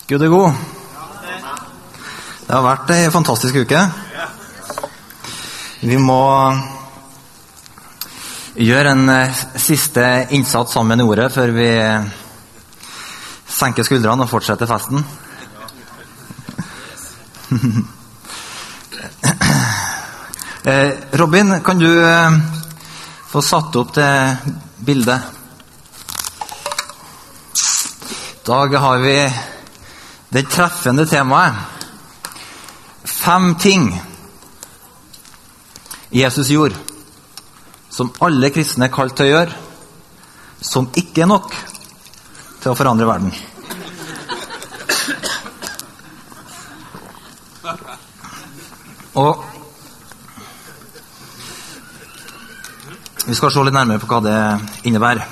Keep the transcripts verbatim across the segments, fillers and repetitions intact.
Gud er god. Det har vært en fantastisk uke. Vi må gjøre en siste innsats sammen i ordet før vi senker skuldrene og fortsetter festen. Robin, kan du få satt opp det bildet? I dag har vi det treffende temaet. Fem ting Jesus gjorde, som alle kristne er kalt til å gjøre, som ikke er nok til å forandre verden. Og vi skal se litt nærmere på hva det innebærer.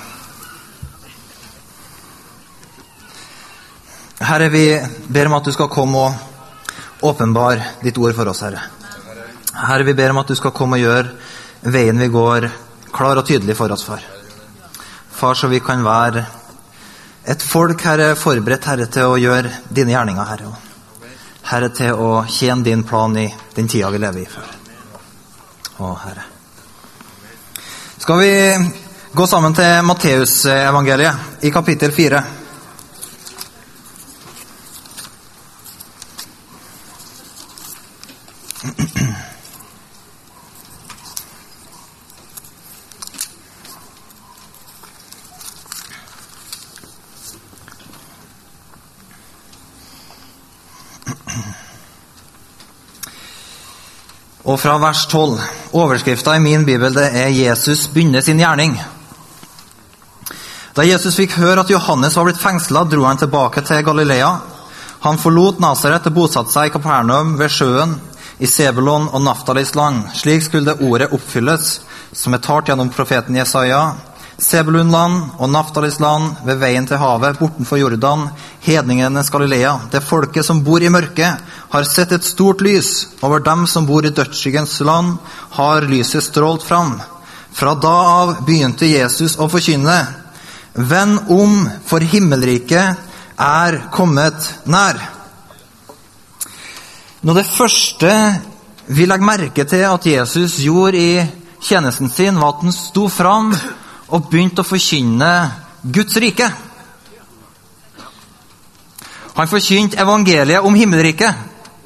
Herre, vi ber om at du skal komme og åpenbare ditt ord for oss, Herre. Herre, vi ber om at du skal komme og gjøre veien vi går klar og tydelig for oss, Far. Far, så vi kan være et folk, Herre, forberedt, Herre, til å gjøre dine gjerninger, Herre. Herre, til å tjene din plan i den tida vi lever i, Far. Å, Herre. Skal vi gå sammen til Matteus-evangeliet i kapittel fire. Og fra vers tolv, overskriften i min bibel, det er Jesus begynner sin gjerning. Da Jesus fikk høre at Johannes var blitt fengslet, dro han tilbake til Galilea. Han forlot Nazaret og bosatte seg i Kapernaum ved sjøen, i Sebulon og Naftalis land. Slik skulle det ordet oppfylles, som er talt gjennom profeten Jesaja. Sebulunland og Naftalis land, ved veien til havet, bortenfor Jordan, hedningenes Galilea. Det folket som bor i mørket, har sett et stort lys. Over dem som bor i dødsskyggens land, har lyset strålt fram. Fra da av begynte Jesus å forkynne: Vend om, for himmelriket er kommet nær. Nå, det første vi legger merke til at Jesus gjorde i tjenesten sin, var at han sto fram og begynte å forkynne Guds rike. Han forkynte evangeliet om himmelriket.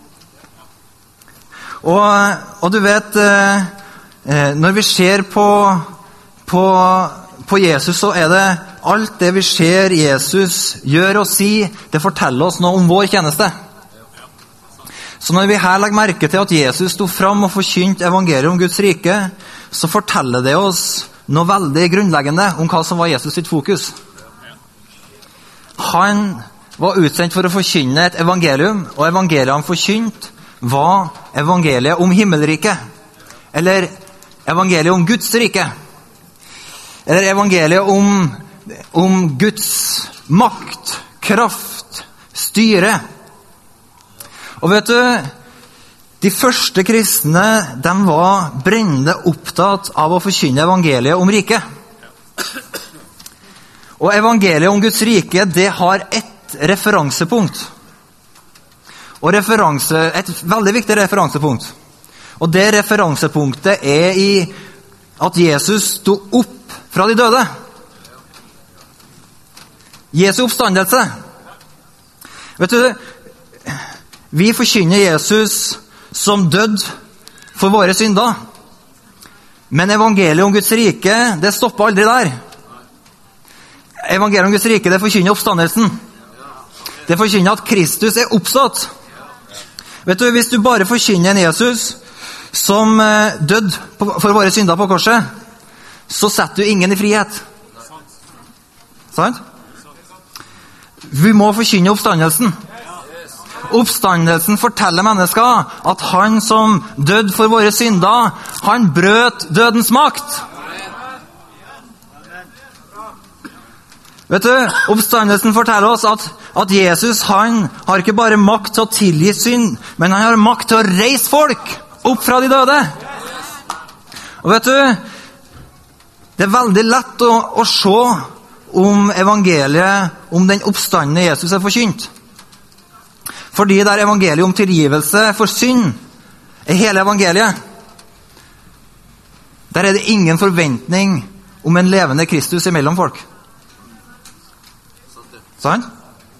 Og, og du vet, når vi ser på, på, på Jesus, så er det alt det vi ser Jesus gjør og si, det forteller oss noe om vår tjeneste. Så når vi her legger merke til at Jesus sto fram og forkynte evangeliet om Guds rike, så forteller det oss noe veldig grunnleggende om hva som var Jesus sitt fokus. Han var utsendt for å forkynne et evangelium, og evangeliet han forkynte var evangeliet om himmelriket, eller evangeliet om Guds rike, eller evangeliet om, om Guds makt, kraft, styre. Og vet du, de første kristne, de var brennende opptatt av å forkynne evangeliet om riket. Og evangeliet om Guds rike, det har ett referansepunkt. Og referanse, et veldig viktig referansepunkt. Og det referansepunktet er i at Jesus sto opp fra de døde. Jesu oppstandelse. Vet du, vi forkynner Jesus som død for våre synder. Men evangeliet om Guds rike, det stopper aldri der. Evangeliet om Guds rike, det forkynner oppstandelsen. Det forkynner at Kristus er oppstått. Vet du, hvis du bare forkynner en Jesus som død for våre synder på korset, så setter du ingen i frihet. Sant? Vi må forkynne oppstandelsen. Oppstandelsen forteller mennesker at han som døde for våre synder, han brøt dødens makt. Vet du, oppstandelsen forteller oss at, at Jesus, han har ikke bare makt til å tilgi synd, men han har makt til å reise folk opp fra de døde. Og vet du, det er veldig lett å, å se om evangeliet, om den oppstandende Jesus er forkynt. Fordi det er evangeliet om tilgivelse for synd, er hele evangeliet. Der er det ingen forventning om en levende Kristus imellom folk. Sant?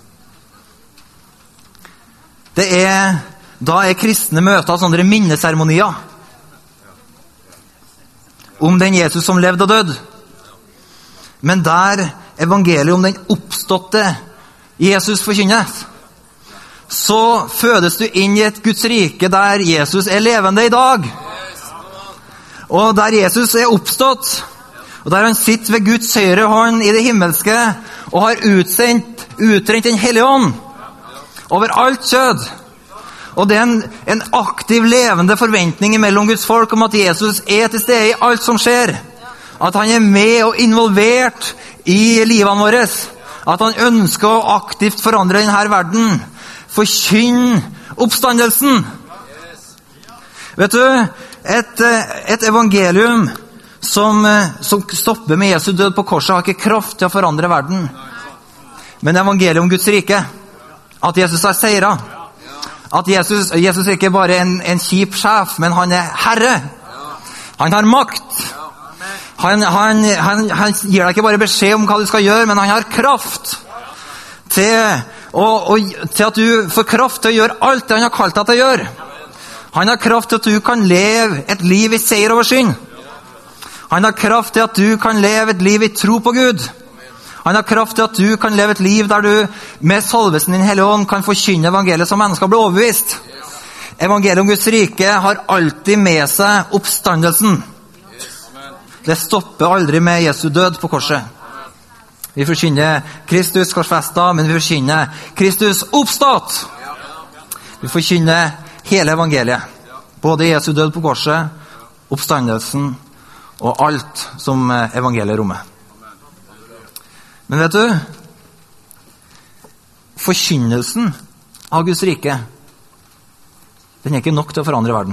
Det er, da er kristne møter sånne minneseremonier om den Jesus som levde og død. Men der evangeliet om den oppståtte Jesus forkynnes, så fødes du inn i et Guds rike der Jesus er levende i dag. Og der Jesus er oppstått, og der han sitter ved Guds høyre hånd i det himmelske, og har utsendt, utrent den hellige ånd over alt kjød. Og det er en, en aktiv, levende forventning mellom Guds folk om at Jesus er til stede i alt som skjer. At han er med og involvert i livene våre. At han ønsker å aktivt forandre denne verden. Forkynn oppstandelsen. Vet du, et, et evangelium som, som stopper med Jesu død på korset har ikke kraft til å forandre verden. Men evangeliet om Guds rike, at Jesus har seiret. At Jesus, Jesus er ikke bare en, en kjip sjef, men han er herre. Han har makt. Han, han, han, han gir deg ikke bare beskjed om hva du skal gjøre, men han har kraft til, og, og, til at du får kraft til å gjøre alt det han har kalt deg til å gjøre. Han har kraft til at du kan leve et liv i seier over synd. Han har kraft til at du kan leve et liv i tro på Gud. Han har kraft til at du kan leve et liv der du med salvelsen din Hellige Ånd kan forkynne evangeliet som mennesker blir overbevist. Evangeliet om Guds rike har alltid med seg oppstandelsen. Det stopper aldri med Jesu død på korset. Vi forkynner Kristus korsfestet, men vi forkynner Kristus oppstått. Vi forkynner hele evangeliet. Både Jesu død på korset, oppstandelsen og alt som evangeliet rommer. Men vet du, forkynnelsen av Guds rike, den er ikke nok til å forandre verden.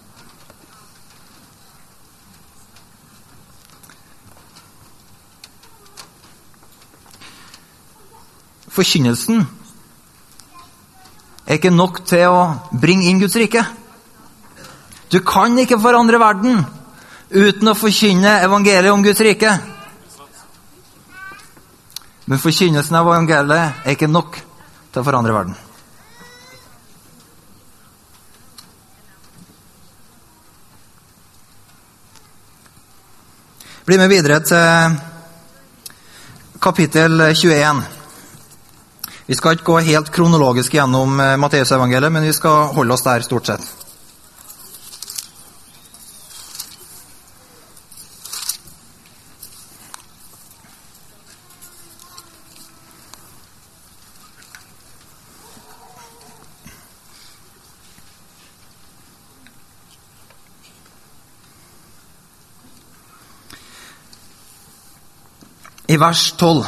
Forkynnelsen er ikke nok til å bringe inn Guds rike. Du kan ikke forandre verden uten å forkynne evangeliet om Guds rike. Men forkynnelsen av evangeliet er ikke nok til å forandre verden. Bli med videre til kapittel tjueen. Vi skal ikke gå helt kronologisk gjennom Matteus evangeliet, men vi skal holde oss der stort sett. I vers tolv.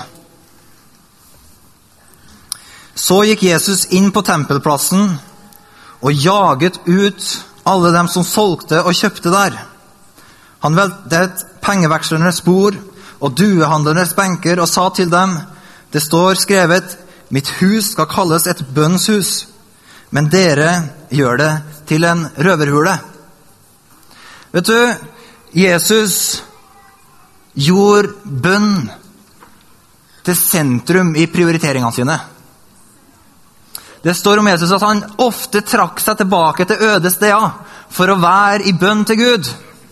Så gikk Jesus inn på tempelplassen og jaget ut alle dem som solgte og kjøpte der. Han veltet pengevekslernes bord og duehandlernes benker og sa til dem, det står skrevet, mitt hus skal kalles et bønnshus, men dere gjør det til en røverhule. Vet du, Jesus gjorde bønn til sentrum i prioriteringene sine. Det står om Jesus at han ofte trakk seg tilbake til øde steder for å være i bønn til Gud.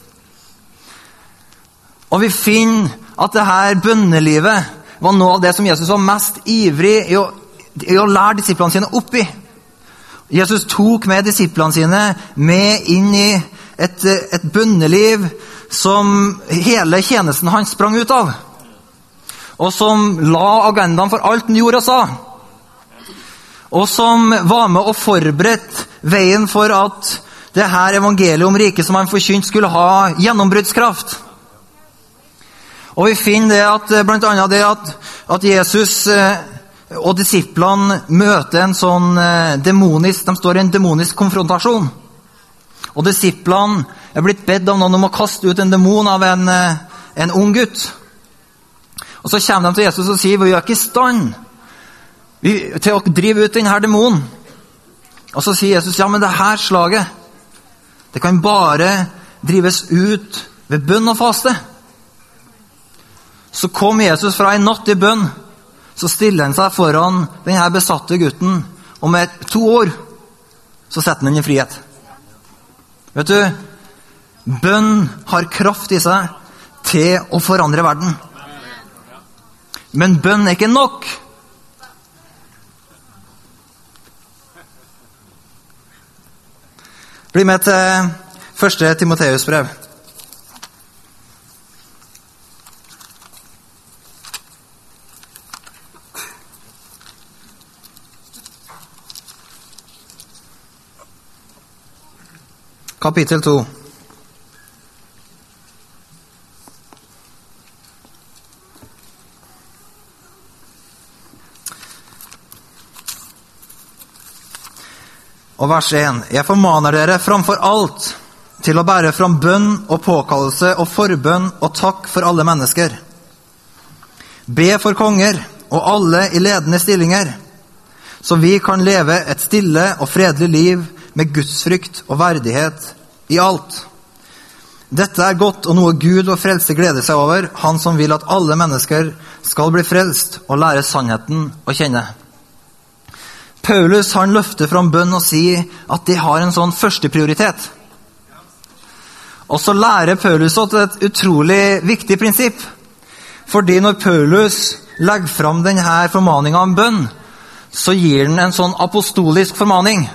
Og vi finner at det her bønnelivet var noe av det som Jesus var mest ivrig i å, i å lære disiplene sine opp i. Jesus tok med disiplene sine med inn i et, et bønneliv som hele tjenesten han sprang ut av. Og som la agendaen for alt den gjorde og sa. Og som var med og forberedt veien for at det her evangeliet om riket som han forkynt skulle ha gjennombruddskraft. Og vi finner det at blant annet det at, at Jesus og disiplene møter en sånn demonisk, de står i en demonisk konfrontasjon. Og disiplene er blitt bedt av noen om å kaste ut en demon av en, en ung gutt. Og så kommer de til Jesus og sier, vi er ikke i stand til å drive ut denne demonen. Og så sier Jesus, ja, men det her slaget, det kan bare drives ut ved bønn og faste. Så kom Jesus fra en natt i bønn, så stiller han seg foran denne besatte gutten, og med to år, så setter han den i frihet. Vet du, bønn har kraft i seg til å forandre verden. Men bønn er ikke nok. Bli med til første Timoteus brev. Kapittel to. Og vers én. Jeg formaner dere framfor alt til å bære fram bønn og påkallelse og forbønn og takk for alle mennesker. Be for konger og alle i ledende stillinger, så vi kan leve et stille og fredelig liv med gudsfrykt og verdighet i alt. Dette er godt og noe Gud og frelse gleder seg over, han som vil at alle mennesker skal bli frelst og lære sannheten å kjenne. Paulus han løfter fram bønn og sier at det har en sånn første prioritet. Og så lærer Paulus et utrolig viktig prinsipp. Fordi når Paulus legger fram denne formaningen om bønn, så gir han en sånn apostolisk formaning.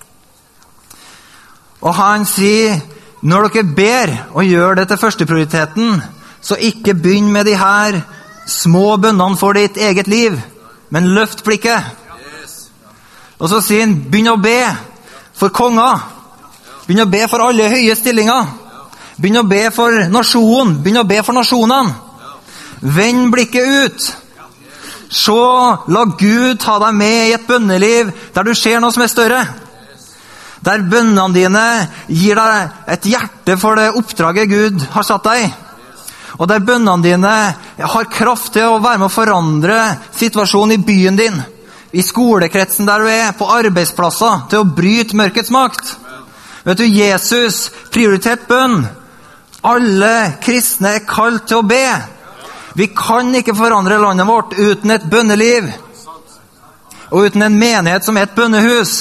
Og han sier, når dere ber og gjør det til første prioriteten, så ikke begynn med de her små bønnene for ditt eget liv, men løft blikket. Og så sier han, begynn å be for konger. Begynn å be for alle høye stillinger. Begynn å be for nasjonen. Begynn å be for nasjonene. Vend blikket ut. Så la Gud ta deg med i et bønneliv der du ser noe som er større. Der bønnene dine gir deg et hjerte for det oppdraget Gud har satt deg i. Og der bønnene dine har kraft til å være med å forandre situasjonen i byen din, i skolekretsen der du er, på arbeidsplasser, til å bryte mørkets makt. Vet du, Jesus prioritert bønn. Alle kristne er kalt til å be. Vi kan ikke forandre landet vårt uten et bønneliv, og uten en menighet som er et bønnehus.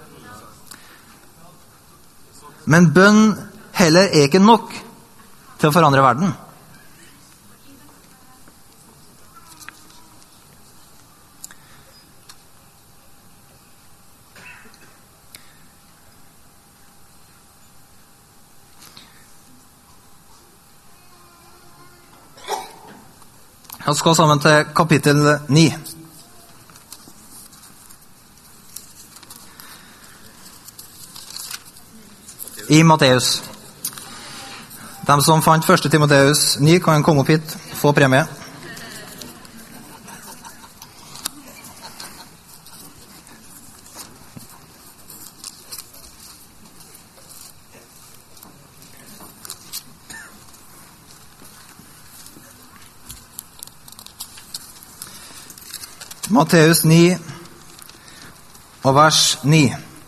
Men bønn heller er ikke nok til å forandre verden. Jeg skal sammen til kapittel ni. I Matteus. De som fant første Timoteus ni kan komme opp hit, få premie. Matteus ni og vers ni.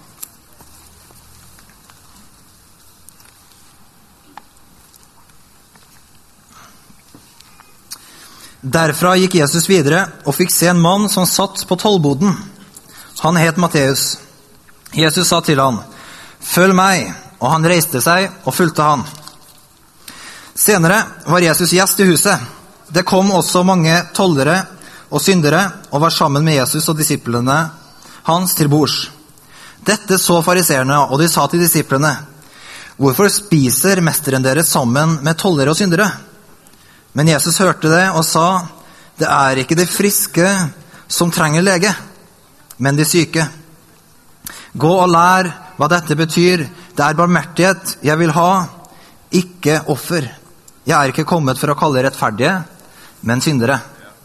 Derfra gikk Jesus videre og fikk se en mann som satt på tollboden. Han het Matteus. Jesus sa til han, «Følg meg», og han reiste seg og fulgte han. Senere var Jesus gjest i huset. Det kom også mange tollere og syndere, og var sammen med Jesus og disiplene hans til bords. Dette så fariseerne, og de sa til disiplene, «Hvorfor spiser mesteren deres sammen med tollere og syndere?» Men Jesus hørte det og sa, «Det er ikke de friske som trenger lege, men de syke. Gå og lær hva dette betyr. Det er barmhjertighet jeg vil ha, ikke offer. Jeg er ikke kommet for å kalle rettferdige, men syndere.»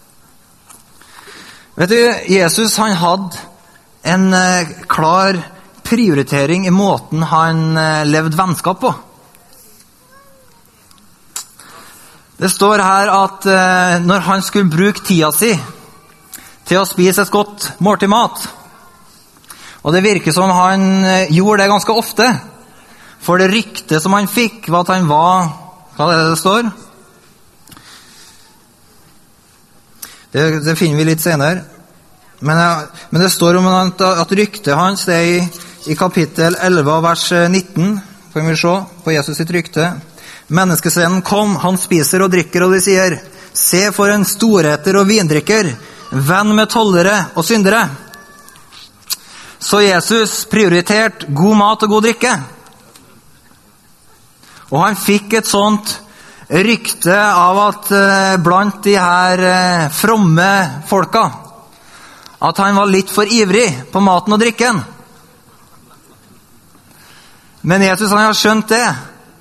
Vet du, Jesus han hadde en eh, klar prioritering i måten han eh, levde vennskap på. Det står her at eh, når han skulle bruke tida si til å spise et godt måltid mat, Og det virker som han gjorde det ganske ofte. For det ryktet som han fikk, var at han var, hva er det det står? Det, det finner vi litt senere. Men, men det står om at, at ryktet hans, det er i, i kapittel elleve, vers nitten, får vi se på Jesus sitt rykte. Menneskesønnen kom, han spiser og drikker, og de sier, se for en storheter og vindrikker, venn med tollere og syndere. Så Jesus prioriterte god mat og god drikke. Og han fikk et sånt rykte av at eh, blant de her eh, fromme folka, at han var litt for ivrig på maten og drikken. Men Jesus han har skjønt det,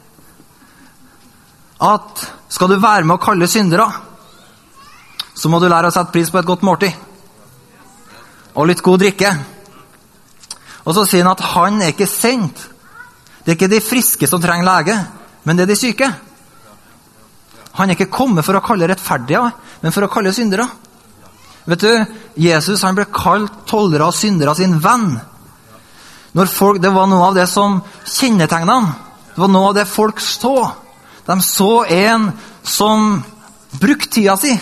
at skal du være med å kalle syndere, så må du lære å sette pris på et godt måltid. Og litt god drikke. Og så sier han at han er ikke sendt. Det er ikke de friske som trenger lege, men det er de syke. Han er ikke kommet for å kalle rettferdige, men for å kalle syndere. Vet du, Jesus han ble kalt tollere og syndere sin venn. Når folk, det var noe av det som kjennetegnet ham. Det var noe av det folk så. De så en som brukte tida si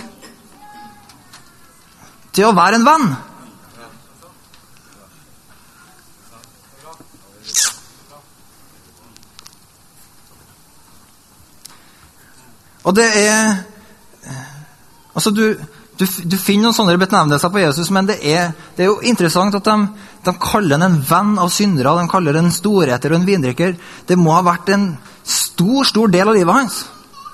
til å være en venn. Og det er altså du, du, du finner noen sånne benevnelser på Jesus, men det er, det er jo interessant at de, de kaller han en venn av syndere, de kaller han en storheter og en vindrikker. Det må ha vært en stor, stor del av livet hans.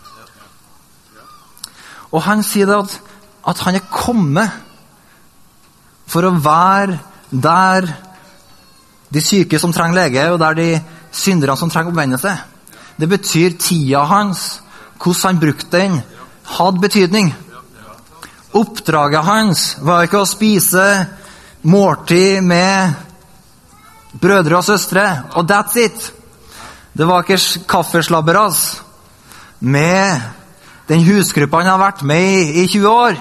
Og han sier det at, at han er kommet for å være der de syke som trenger lege, og der de syndere som trenger omvendelse. Det betyr tida hans, hvordan han brukte den, hadde betydning. Oppdraget hans var ikke å spise måltid med brødre og søstre, og that's it. Det var ikke kaffeslabberas med den husgruppa han har vært med i i tjue år.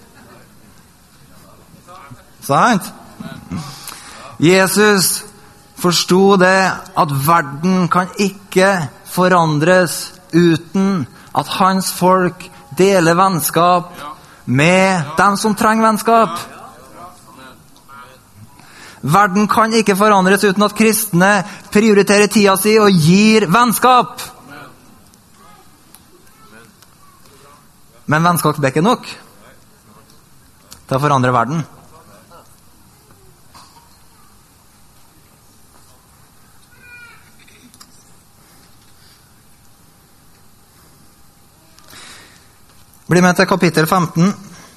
Sant? Jesus forstod det at verden kan ikke forandres uten at hans folk deler vennskap med dem som trenger vennskap. Verden kan ikke forandres uten at kristne prioriterer tida si og gir vennskap. Men vennskap er ikke nok til å forandre verden. Bli med til kapittel femten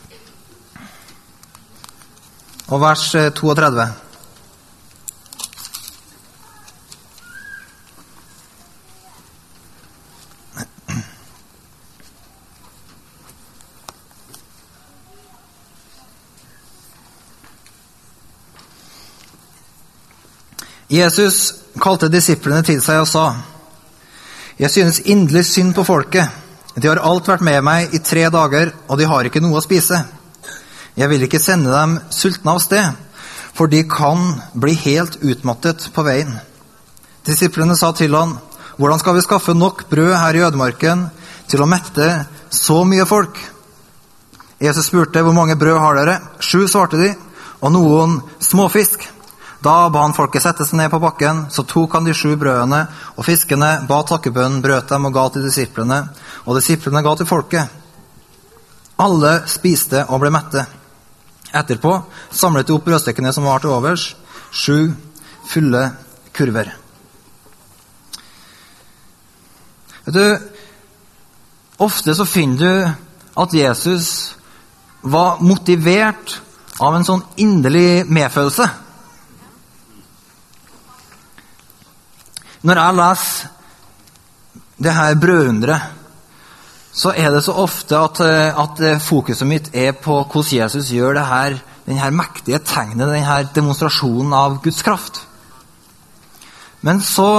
og vers trettito. Jesus kalte disiplene til seg og sa, jeg synes inderlig synd på folket. De har alt vært med meg i tre dager, og de har ikke noe å spise. Jeg vil ikke sende dem sultne av sted, for de kan bli helt utmattet på veien. Disiplene sa til han, hvordan skal vi skaffe nok brød her i ødemarken til å mette så mye folk? Jesus spurte, hvor mange brød har dere? Sju, svarte de, og noen småfisk. Da ba han folket sette seg ned på bakken, så tok han de sju brødene, og fiskene ba takkebønnen, brøt dem og ga til disiplene, og disiplene ga til folket. Alle spiste og ble mette. Etterpå samlet de opp brødstykkene som var til overs, sju fulle kurver. Vet du, ofte så finner du at Jesus var motivert av en sånn inderlig medfølelse. Når jeg leser det her brødundret, så er det så ofte at, at fokuset mitt er på hvordan Jesus gjør det her, den her mektige tegnet, den her demonstrasjonen av Guds kraft. Men så,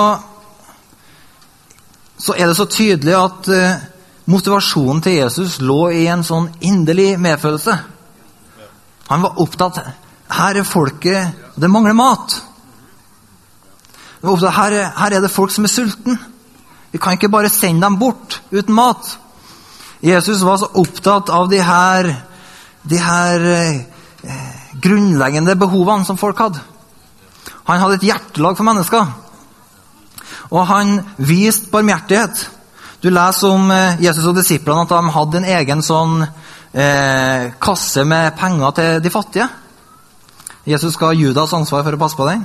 så er det så tydelig at motivasjonen til Jesus lå i en sånn inderlig medfølelse. Han var opptatt, her er folket, det mangler mat. Her, her er det folk som er sulten. Vi kan ikke bare sende dem bort uten mat. Jesus var så opptatt av de her, de her eh, grunnleggende behovene som folk hadde. Han hadde et hjertelag for mennesker. Og han viste barmhjertighet. Du leser om eh, Jesus og disiplene at de hadde en egen sånn eh, kasse med penger til de fattige. Jesus ga Judas ansvar for å passe på den.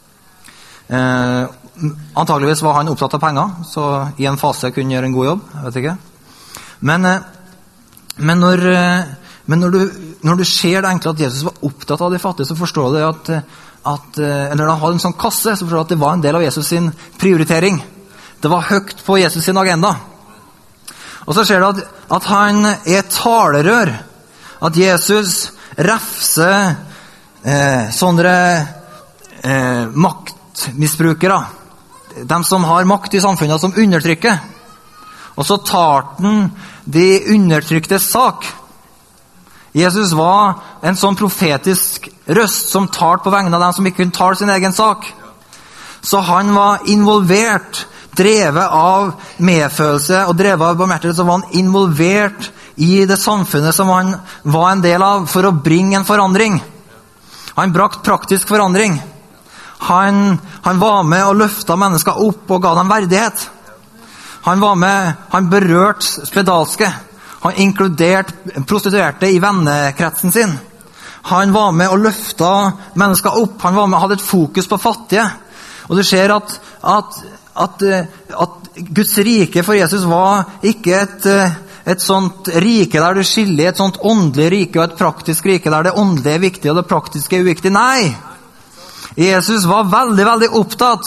Eh, antageligvis var han opptatt av penger, så i en fase kunne gjøre en god jobb, jeg vet ikke. Men, eh, men, når, eh, men når, du, når du ser det enkle at Jesus var opptatt av de fattige, så forstår du at, at eh, eller da hadde en sånn kasse, så forstår du at det var en del av Jesus sin prioritering. Det var høyt på Jesus sin agenda. Og så ser du at, at han er et talerør, at Jesus refser eh, sånne eh, makt misbrukere, de som har makt i samfunnet, som undertrykker. Og så tar den de undertryktes sak. Jesus var en sånn profetisk røst som talte på vegne av dem som ikke kunne tale sin egen sak. Så han var involvert, drevet av medfølelse og drevet av barmhjertighet, så var han involvert i det samfunnet som han var en del av, for å bringe en forandring. Han brakte praktisk forandring. Han, han var med og løftet mennesker opp og ga dem verdighet. Han var med, han berørte spedalske. Han inkluderte prostituerte i vennekretsen sin. Han var med og løftet mennesker opp. Han var med og hadde et fokus på fattige. Og du ser at, at, at, at Guds rike for Jesus var ikke et, et sånt rike der du skiller et sånt åndelig rike og et praktisk rike der det åndelige er viktig og det praktiske er uviktig. Nei! Jesus var veldig, veldig opptatt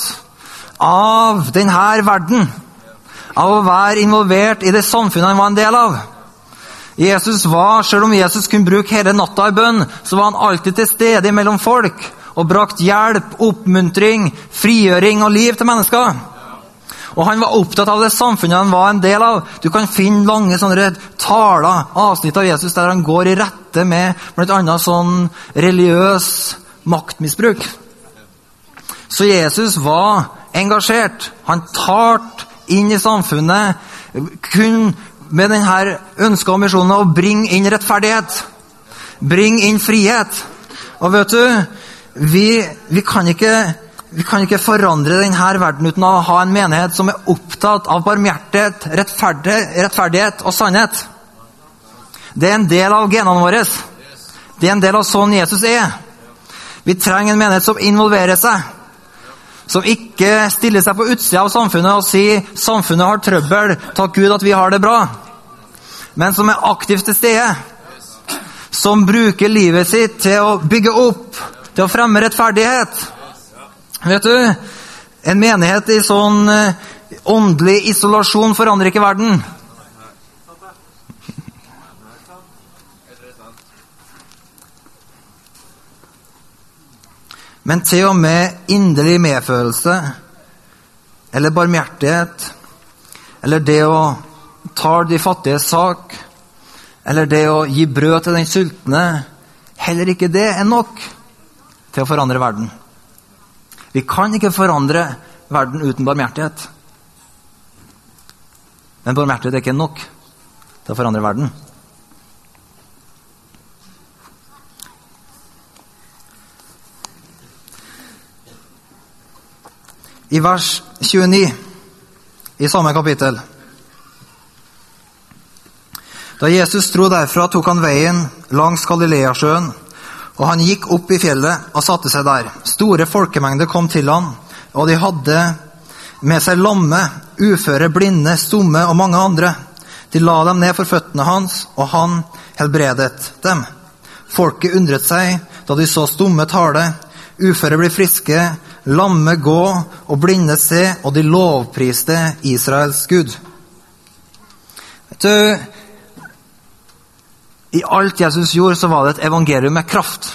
av denne verden, av å være involvert i det samfunnet han var en del av. Jesus var, selv om Jesus kunne bruke hele natta i bønn, så var han alltid til stede mellom folk, og brakt hjelp, oppmuntring, frigjøring og liv til mennesker. Og han var opptatt av det samfunnet han var en del av. Du kan finne lange sånne taler, avsnitt av Jesus, der han går i rette med blant annet sånn religiøs maktmisbruk. Så Jesus var engasjert. Han talte inn i samfunnet kun med denne ønsket og misjonen å bringe inn rettferdighet. Bringe inn frihet. Og vet du, vi, vi, kan ikke, vi kan ikke forandre denne verden uten å ha en menighet som er opptatt av barmhjertighet, rettferdighet, rettferdighet og sannhet. Det er en del av genene våre. Det er en del av sånn Jesus er. Vi trenger en menighet som involverer seg. Som ikke stiller seg på utsida av samfunnet og sier samfunnet har trøbbel, takk Gud at vi har det bra. Men som er aktivt til stede. Som bruker livet sitt til å bygge opp, til å fremme rettferdighet. Vet du, en menighet i sånn åndelig isolasjon forandrer ikke verden. Men til og med inderlig medfølelse, eller barmhjertighet, eller det å ta de fattige sak, eller det å gi brød til den sultne, heller ikke det er nok til å forandre verden. Vi kan ikke forandre verden uten barmhjertighet. Men barmhjertighet er ikke nok til å forandre verden. I vers tjueni i samme kapittel. Da Jesus dro derfra, tok han veien langs Galileasjøen, og han gikk opp i fjellet og satte seg der. Store folkemengder kom til han, og de hadde med seg lamme, uføre, blinde, stumme og mange andre. De la dem ned for føttene hans, og han helbredet dem. Folket undret seg da de så stumme tale, uføre bli friske, lamme gå og blinde se, og de lovpriste Israels Gud. Vet du, i alt Jesus gjorde, så var det et evangelium med kraft.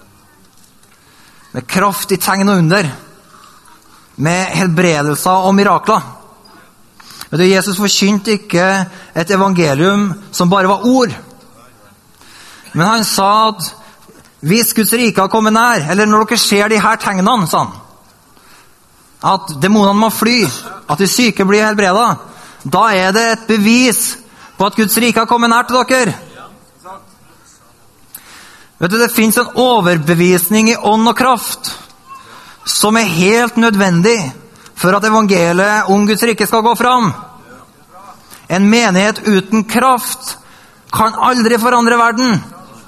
Med kraft i tegn og under. Med helbredelser og mirakler. Vet du, Jesus forkynte ikke et evangelium som bare var ord. Men han sa at hvis Guds rike har kommet nær, eller når dere ser de her tegnene, sa han, at demonene må fly, at de syke blir helbredet, da er det et bevis på at Guds rike har kommet nær til dere. Vet du, det finnes en overbevisning i ånd og kraft som er helt nødvendig for at evangeliet om Guds rike skal gå fram. En menighet uten kraft kan aldri forandre verden.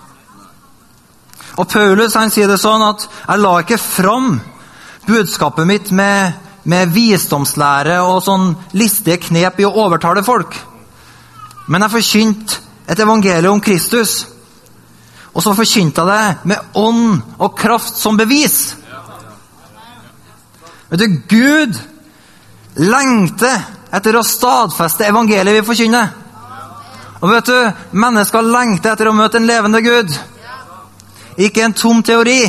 Og Paulus, han sier det sånn at jeg la ikke fram budskapet mitt med, med visdomslære og sånn listige knep i å overtale folk. Men jeg forkynte et evangelium om Kristus. Og så forkynte jeg det med ånd og kraft som bevis. Vet du, Gud lengter etter å stadfeste evangeliet vi forkynner. Og vet du, mennesker lengter etter å møte en levende Gud. Ikke en tom teori,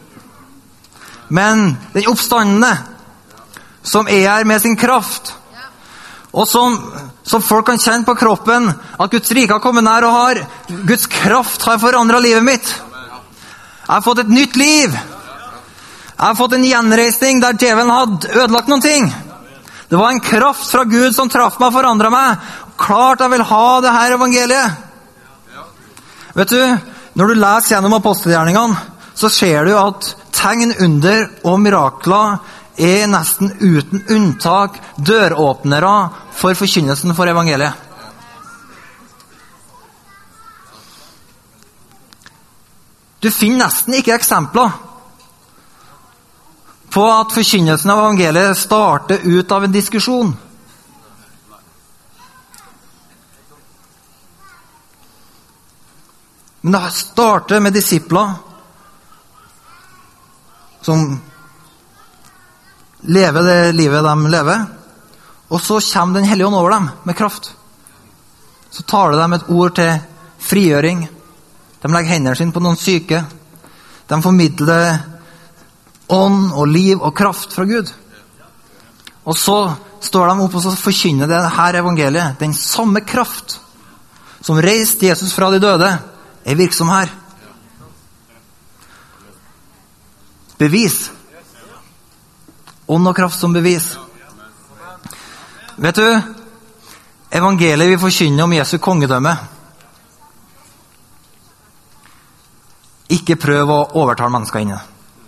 men den oppstandende, som er her med sin kraft, og som, som folk kan kjenne på kroppen, at Guds rike har kommet nær og har. Guds kraft har forandret livet mitt. Jeg har fått et nytt liv. Jeg har fått en gjenreisning der djevelen hadde ødelagt noen ting. Det var en kraft fra Gud som traff meg og forandret meg. Klart jeg vil ha det her evangeliet. Vet du, når du leser gjennom apostelgjerningene, så ser du at tegn, under og mirakler er nesten uten unntak døråpnere for forkynnelsen for evangeliet. Du finner nesten ikke eksempler på at forkynnelsen av evangeliet starter ut av en diskusjon. Men det starter med disipler som lever det livet de lever, og så kommer den hellige ånd over dem med kraft. Så taler de et ord til frigjøring. De legger hendene sine på noen syke. De formidler ånd og liv og kraft fra Gud. Og så står de opp og så forkynner det her evangeliet. Den samme kraft som reiste Jesus fra de døde, er virksom her. Bevis. Ånd og kraft som bevis. Vet du, evangeliet vi forkynner om Jesu kongedømme. Ikke prøv å overtale mennesker inn i det.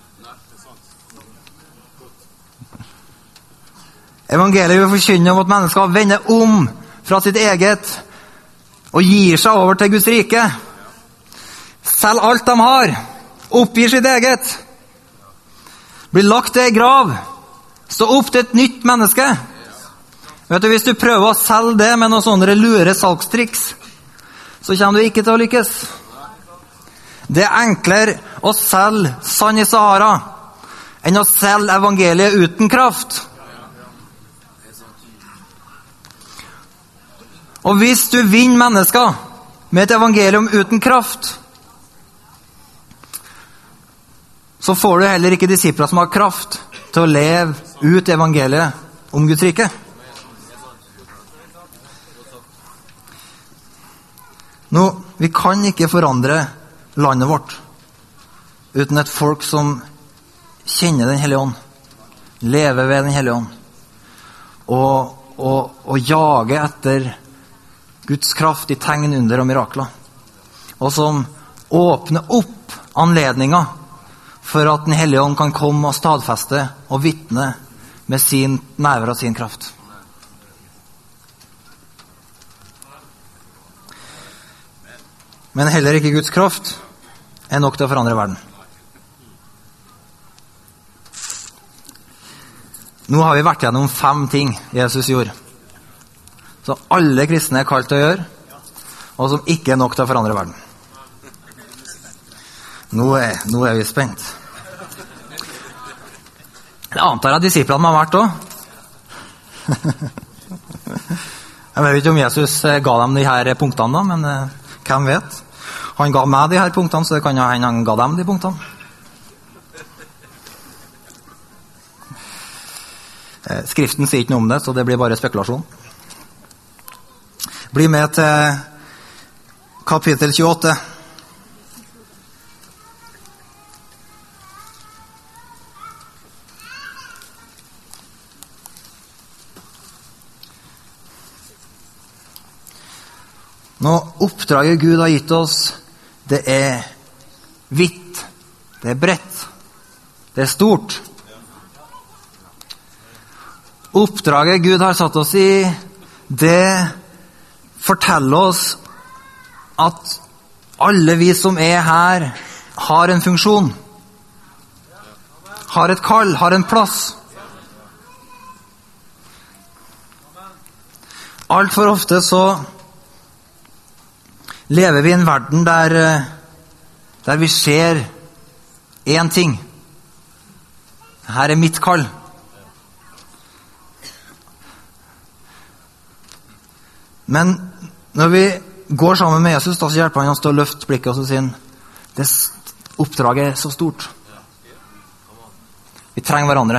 Evangeliet vi forkynner om at mennesker vender om fra sitt eget og gir seg over til Guds rike. Selv alt de har, oppgir sitt eget. Blir lagt til en grav. Stå opp til et nytt menneske. Vet du, hvis du prøver å selge det med noen sånne lure salgstriks, så kommer du ikke til å lykkes. Det er enklere å selge sand i Sahara enn å selge evangeliet uten kraft. Og hvis du vinner mennesker med et evangelium uten kraft, så får du heller ikke disipler som har kraft til å leve ut evangeliet om Guds rike. Nå, vi kan ikke forandre landet vårt uten et folk som kjenner den hellige ånd, lever ved den hellige ånd, og, og, og jager etter Guds kraft i tegn, under og mirakler, og som åpner opp anledninger for at den hellige ånd kan komme og stadfeste og vitne med sin nærvær og sin kraft. Men heller ikke Guds kraft er nok til å forandre verden. Nå har vi vært gjennom fem ting Jesus gjorde, som alle kristne er kalt til å gjøre, og som ikke er nok til å forandre verden. Nå er, nå er vi spent. Jeg antar at disiplene har vært også. Jeg vet ikke om Jesus ga dem de her punktene da, men hvem vet? Han ga meg de her punktene, så det kan jo hende han ga dem de punktene. Skriften sier ikke noe om det, så det blir bare spekulasjon. Bli med til kapittel tjueåtte. Nå, oppdraget Gud har gitt oss, det er vidt, det er bredt, det er stort. Oppdraget Gud har satt oss i, det forteller oss at alle vi som er her, har en funksjon, har et kall, har en plass. Alt for ofte så lever vi i en verden der, der vi ser én ting. Her er mitt kall. Men når vi går sammen med Jesus, da så hjelper han oss til å løfte blikket og så sier han, det oppdraget er så stort. Vi trenger hverandre.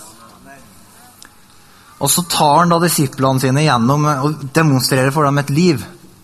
Og så tar han da disiplene sine gjennom og demonstrerer for dem et liv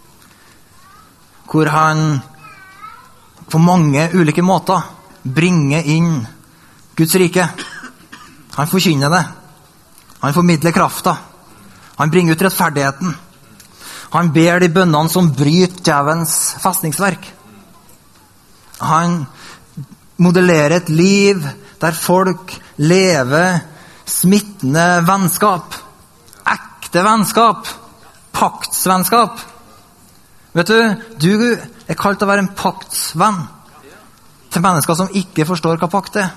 hvor han på mange ulike måter bringer inn Guds rike. Han forkynner det. Han formidler krafta. Han bringer ut rettferdigheten. Han ber de bønnene som bryter djevelens festningsverk. Han modellerer et liv der folk lever smittende vennskap. Ekte vennskap. Paktsvennskap. Vet du, du er kalt til å være en paktsvenn til mennesker som ikke forstår hva pakt er.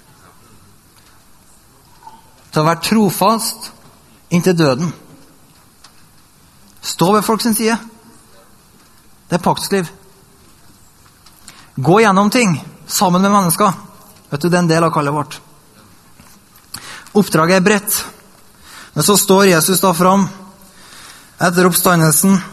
Til å være trofast inntil døden. Stå ved folk sin side. Det er paktsliv. Gå gjennom ting sammen med mennesker. Vet du, det er en del av kallet vårt. Oppdraget er bredt. Men så står Jesus da fram etter oppstandelsen.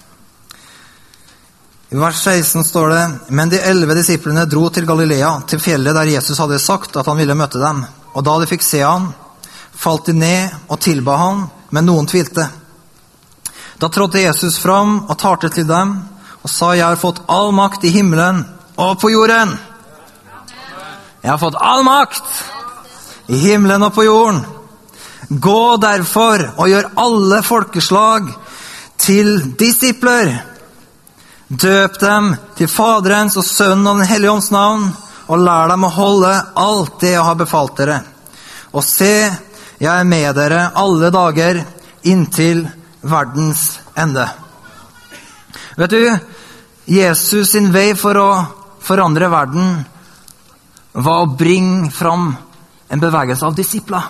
I vers seksten står det, men de elleve disiplene dro til Galilea, til fjellet der Jesus hadde sagt at han ville møte dem. Og da de fikk se han, falt de ned og tilba han, men noen tvilte. Da trådte Jesus fram og talte til dem, og sa, jeg har fått all makt i himmelen og på jorden. Jeg har fått all makt i himmelen og på jorden. Gå derfor og gjør alle folkeslag til disipler. Døp dem til Faderens og Sønnen og den Hellige Ånds navn, og lær dem å holde alt det jeg har befalt dere. Og se, jeg er med dere alle dager inntil verdens ende. Vet du, Jesus sin vei for å forandre verden var å bringe fram en bevegelse av disipler.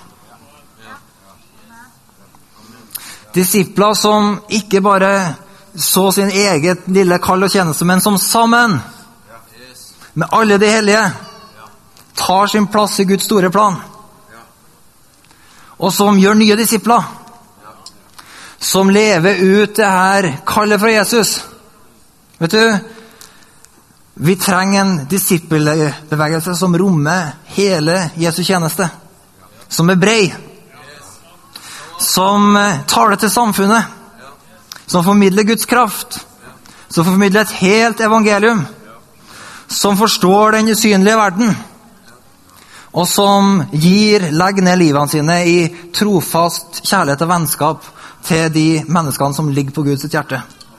Disipler som ikke bare så sin eget lille kall og tjeneste, men som sammen med alle de hellige tar sin plass i Guds store plan. Og som gjør nye disipler. Som lever ut det her kallet fra Jesus. Vet du, vi trenger en disippelbevegelse som rommer hele Jesu tjeneste. Som er bred. Som taler til samfunnet. Som formidler Guds kraft. Som formidler et helt evangelium. Som forstår den usynlige verden. Og som gir, legger ned livene sine i trofast kjærlighet og vennskap til de menneskene som ligger på Guds hjerte.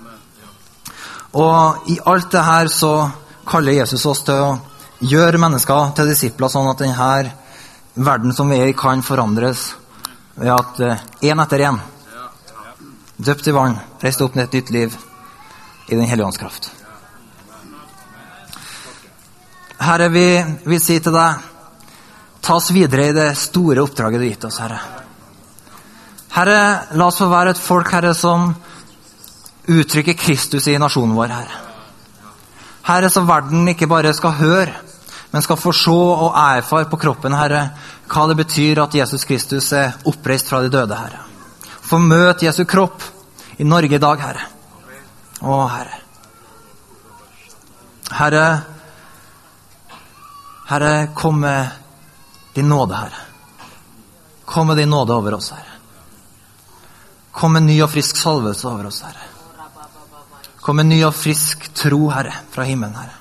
Og i alt det her så kaller Jesus oss til å gjøre mennesker til disipler, sånn at denne verden som vi er i kan forandres ved at en etter en, døpt i vann, reist opp med et nytt liv i den hellige ånds kraft. Herre, vi vil si til deg, ta oss videre i det store oppdraget du har gitt oss, Herre. Herre, la oss få være et folk, Herre, som uttrykker Kristus i nasjonen vår, Herre. Herre, så verden ikke bare skal høre, men skal få se og erfare på kroppen, Herre, hva det betyr at Jesus Kristus er oppreist fra de døde, Herre. Få møte Jesu kropp i Norge i dag, Herre. Å, Herre. Herre, Herre, kom med din nåde, Herre. Kom med din nåde over oss, Herre. Kom med ny og frisk salvelse over oss, Herre. Kom med ny og frisk tro, Herre, fra himmelen, Herre.